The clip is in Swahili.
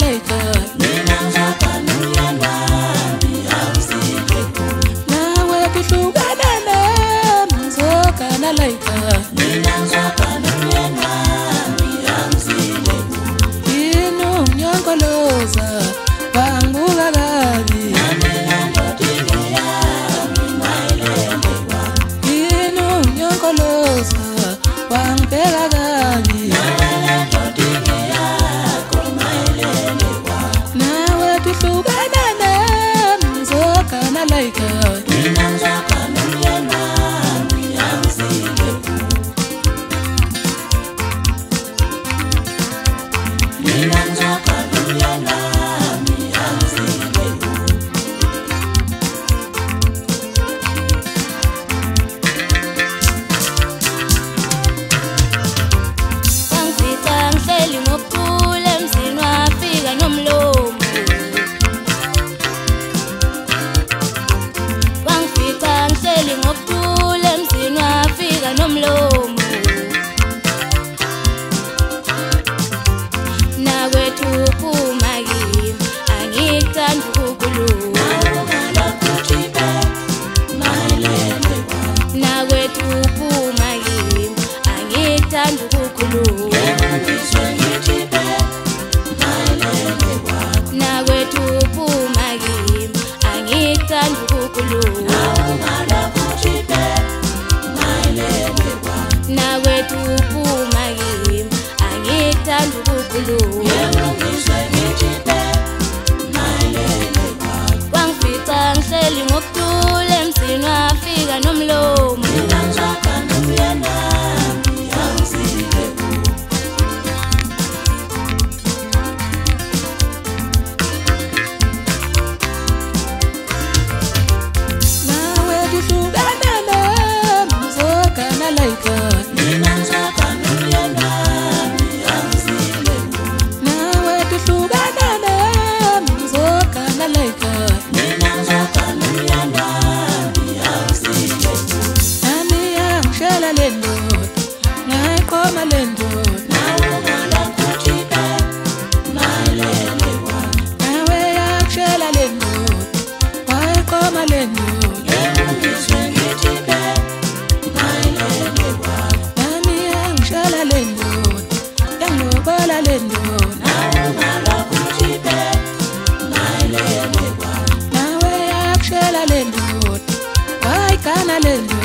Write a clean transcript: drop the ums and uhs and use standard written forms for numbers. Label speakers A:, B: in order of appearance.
A: laika
B: mina ngizokana umyeni awusileku
A: nawe kuhlukana nami ngizokana laika
B: mina ngizokana umyeni awusileku
A: yini ungiyonkoloza wangibuka kabi
B: namina ndodinge yami mayelelekwa
A: yini ungiyonkoloza wangibheka kabi
B: namina ndodinge yakho mayelelekwa
A: nawe kuhlukana nami ngizokana laika
B: mina ngizokana umyeni awusileku mina ngizokana umyeni awusileku
C: Wangifika ngihleli ngokuthula emzini wafika nomlomo Wangifika ngihleli ngokuthula emzini wafika nomlomo Nakwethu uphuma kimi angikuthanda ukukhuluma Nakwethu uphuma kimi angikuthanda ukukhuluma Nakwethu uphuma kimi angikuthanda ukukhuluma Nakwethu uphuma kimi angikuthanda ukukhuluma Wangifika ngihleli ngokuthula emzini wafika nomlomo
A: nawe kuhlukana nami ngizokana laika nawe kuhlukana nami ngizokana laika nami yangishela le ndoda ngayiqoma le ndoda nawe yangishela le ndoda wayiqoma le ndoda nami yangishela le ndoda yangilobola le ndoda nawe yangishela le ndoda wayigana le ndoda